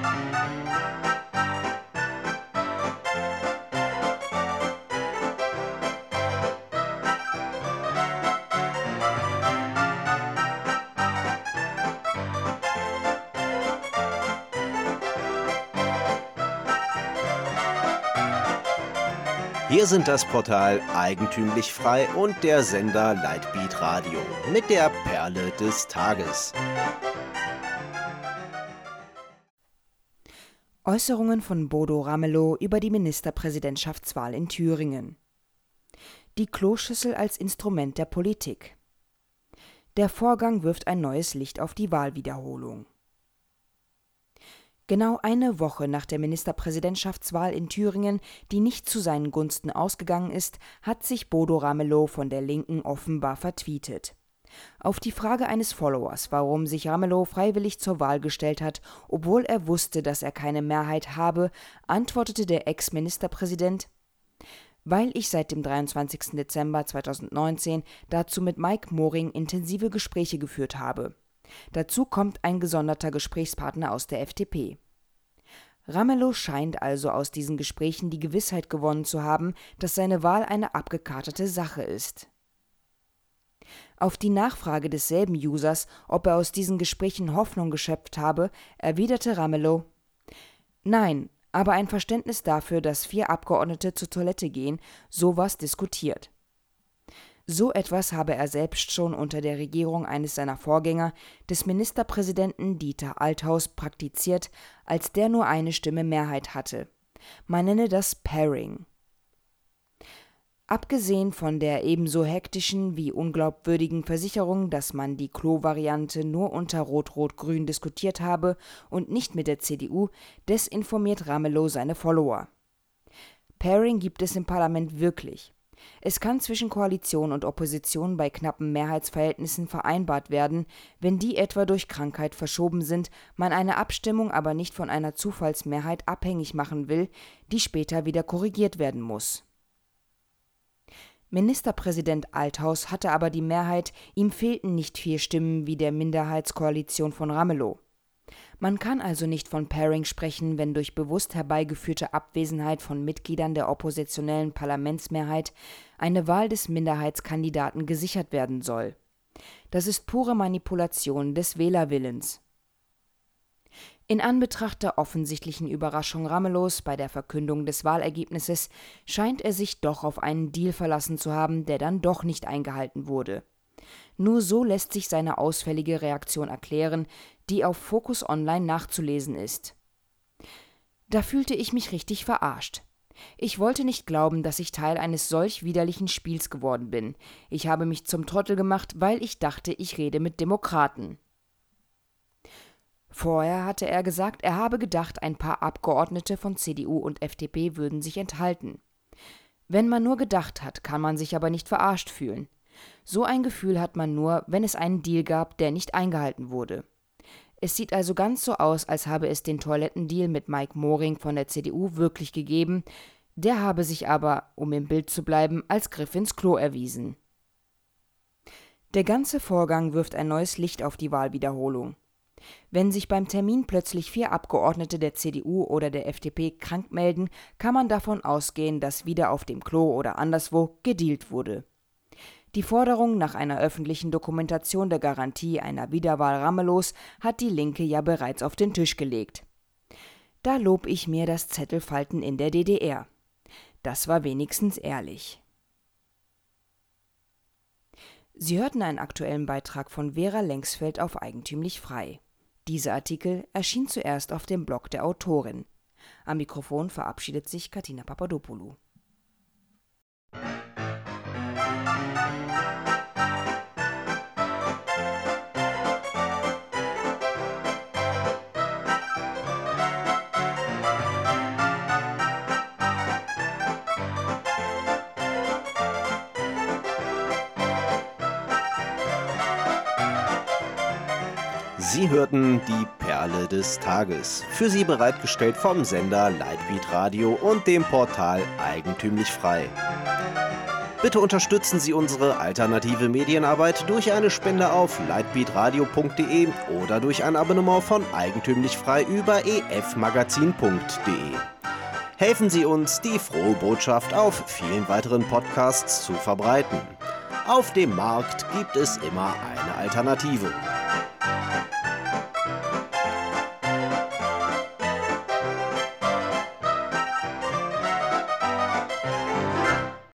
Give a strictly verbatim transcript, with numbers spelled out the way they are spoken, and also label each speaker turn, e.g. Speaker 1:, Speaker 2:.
Speaker 1: Wir sind das Portal Eigentümlich Frei und der Sender Lightbeat Radio mit der Perle des Tages.
Speaker 2: Äußerungen von Bodo Ramelow über die Ministerpräsidentschaftswahl in Thüringen. Die Kloschüssel als Instrument der Politik. Der Vorgang wirft ein neues Licht auf die Wahlwiederholung. Genau eine Woche nach der Ministerpräsidentschaftswahl in Thüringen, die nicht zu seinen Gunsten ausgegangen ist, hat sich Bodo Ramelow von der Linken offenbar vertweetet. Auf die Frage eines Followers, warum sich Ramelow freiwillig zur Wahl gestellt hat, obwohl er wusste, dass er keine Mehrheit habe, antwortete der Ex-Ministerpräsident: Weil ich seit dem dreiundzwanzigsten Dezember zweitausendneunzehn dazu mit Mike Moring intensive Gespräche geführt habe. Dazu kommt ein gesonderter Gesprächspartner aus der F D P. Ramelow scheint also aus diesen Gesprächen die Gewissheit gewonnen zu haben, dass seine Wahl eine abgekartete Sache ist. Auf die Nachfrage desselben Users, ob er aus diesen Gesprächen Hoffnung geschöpft habe, erwiderte Ramelow: Nein, aber ein Verständnis dafür, dass vier Abgeordnete zur Toilette gehen, sowas diskutiert. So etwas habe er selbst schon unter der Regierung eines seiner Vorgänger, des Ministerpräsidenten Dieter Althaus, praktiziert, als der nur eine Stimme Mehrheit hatte. Man nenne das Pairing. Abgesehen von der ebenso hektischen wie unglaubwürdigen Versicherung, dass man die Klo-Variante nur unter Rot-Rot-Grün diskutiert habe und nicht mit der C D U, desinformiert Ramelow seine Follower. Pairing gibt es im Parlament wirklich. Es kann zwischen Koalition und Opposition bei knappen Mehrheitsverhältnissen vereinbart werden, wenn die etwa durch Krankheit verschoben sind, man eine Abstimmung aber nicht von einer Zufallsmehrheit abhängig machen will, die später wieder korrigiert werden muss. Ministerpräsident Althaus hatte aber die Mehrheit, ihm fehlten nicht vier Stimmen wie der Minderheitskoalition von Ramelow. Man kann also nicht von Pairing sprechen, wenn durch bewusst herbeigeführte Abwesenheit von Mitgliedern der oppositionellen Parlamentsmehrheit eine Wahl des Minderheitskandidaten gesichert werden soll. Das ist pure Manipulation des Wählerwillens. In Anbetracht der offensichtlichen Überraschung Ramelows bei der Verkündung des Wahlergebnisses scheint er sich doch auf einen Deal verlassen zu haben, der dann doch nicht eingehalten wurde. Nur so lässt sich seine ausfällige Reaktion erklären, die auf Focus Online nachzulesen ist. Da fühlte ich mich richtig verarscht. Ich wollte nicht glauben, dass ich Teil eines solch widerlichen Spiels geworden bin. Ich habe mich zum Trottel gemacht, weil ich dachte, ich rede mit Demokraten. Vorher hatte er gesagt, er habe gedacht, ein paar Abgeordnete von C D U und F D P würden sich enthalten. Wenn man nur gedacht hat, kann man sich aber nicht verarscht fühlen. So ein Gefühl hat man nur, wenn es einen Deal gab, der nicht eingehalten wurde. Es sieht also ganz so aus, als habe es den Toilettendeal mit Mike Moring von der C D U wirklich gegeben, der habe sich aber, um im Bild zu bleiben, als Griff ins Klo erwiesen. Der ganze Vorgang wirft ein neues Licht auf die Wahlwiederholung. Wenn sich beim Termin plötzlich vier Abgeordnete der C D U oder der F D P krank melden, kann man davon ausgehen, dass wieder auf dem Klo oder anderswo gedealt wurde. Die Forderung nach einer öffentlichen Dokumentation der Garantie einer Wiederwahl Ramelows hat die Linke ja bereits auf den Tisch gelegt. Da lob ich mir das Zettelfalten in der D D R. Das war wenigstens ehrlich. Sie hörten einen aktuellen Beitrag von Vera Lengsfeld auf Eigentümlich Frei. Dieser Artikel erschien zuerst auf dem Blog der Autorin. Am Mikrofon verabschiedet sich Katina Papadopoulou.
Speaker 1: Sie hörten die Perle des Tages, für Sie bereitgestellt vom Sender Lightbeat Radio und dem Portal Eigentümlich Frei. Bitte unterstützen Sie unsere alternative Medienarbeit durch eine Spende auf lightbeatradio punkt de oder durch ein Abonnement von Eigentümlich Frei über e f magazin punkt de. Helfen Sie uns, die frohe Botschaft auf vielen weiteren Podcasts zu verbreiten. Auf dem Markt gibt es immer eine Alternative.